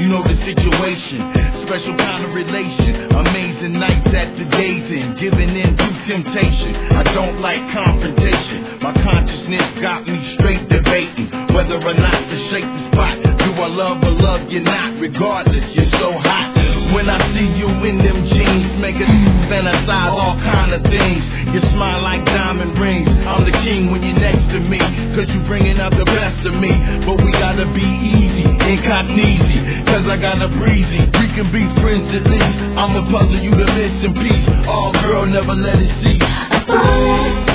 know the situation. Special kind of relation. Amazing nights at the gazing. Giving in to temptation. I don't like confrontation. My consciousness got me straight debating whether or not to shake the spot. Do I love or love you not? Regardless, you're so hot. When I see you in them jeans, make us fantasize all kind of things. You smile like diamond rings. I'm the king when you're next to me, cause you bringing out the best of me. But we gotta be easy, incognito, cause I got a breezy. We can be friends at least. I'ma puzzle you to missing piece. Oh girl, never let it cease.